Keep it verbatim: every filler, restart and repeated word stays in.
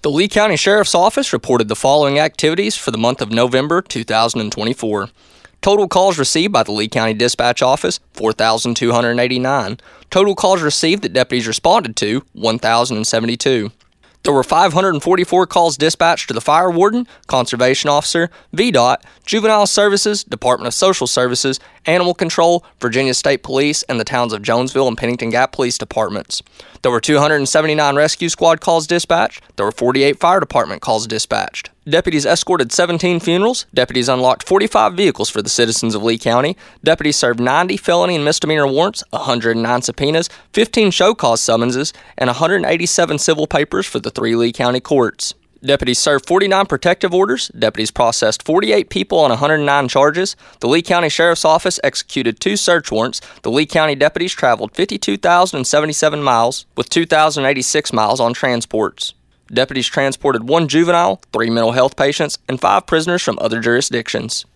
The Lee County Sheriff's Office reported the following activities for the month of November two thousand twenty-four. Total calls received by the Lee County Dispatch Office, four thousand two hundred eighty-nine. Total calls received that deputies responded to, one thousand seventy-two. There were five hundred forty-four calls dispatched to the Fire Warden, Conservation Officer, V DOT, Juvenile Services, Department of Social Services, Animal Control, Virginia State Police, and the towns of Jonesville and Pennington Gap Police Departments. There were two hundred seventy-nine Rescue Squad calls dispatched. There were forty-eight Fire Department calls dispatched. Deputies escorted seventeen funerals. Deputies unlocked forty-five vehicles for the citizens of Lee County. Deputies served ninety felony and misdemeanor warrants, one hundred nine subpoenas, fifteen show cause summonses, and one hundred eighty-seven civil papers for the three Lee County courts. Deputies served forty-nine protective orders. Deputies processed forty-eight people on one hundred nine charges. The Lee County Sheriff's Office executed two search warrants. The Lee County deputies traveled fifty-two thousand seventy-seven miles, with two thousand eighty-six miles on transports. Deputies transported one juvenile, three mental health patients, and five prisoners from other jurisdictions.